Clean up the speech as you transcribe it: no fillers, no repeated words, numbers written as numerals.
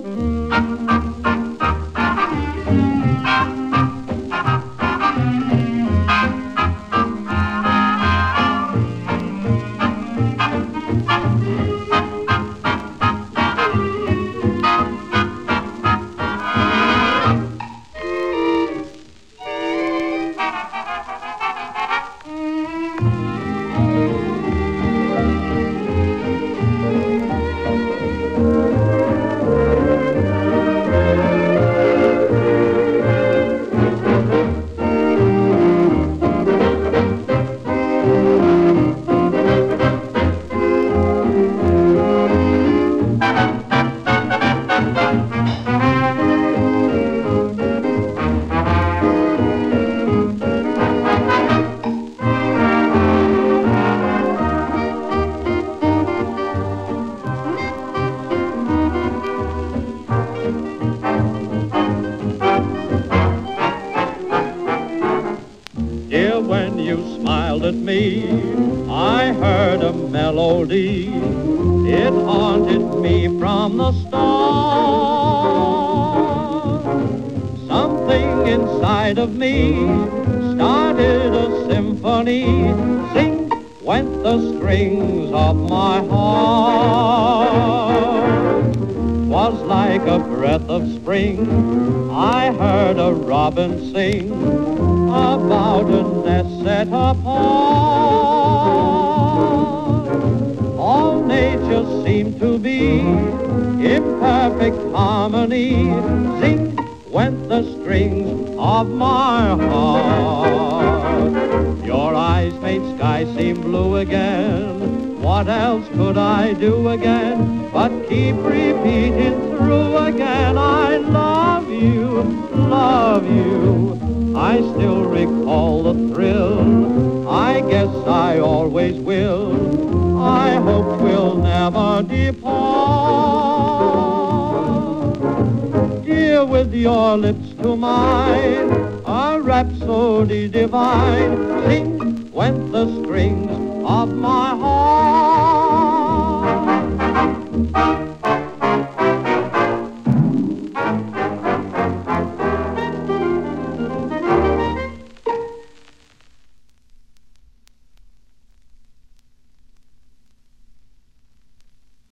Dear, when you smiled at me, I heard a melody. It haunted me from the start. Something inside of me started a symphony. Sing went the strings of my heart. 'Twas like a breath of spring. I heard a robin sing about a nest set apart. All nature seemed to be in perfect harmony. Zing went the strings of my heart. Your eyes made sky seem blue again. What else could I do again but keep repeating through again? I love you, love you. I still recall the thrill. I guess I always will. I hope we'll never depart. Dear, with your lips to mine, a rhapsody divine. Sing went the strings of my heart.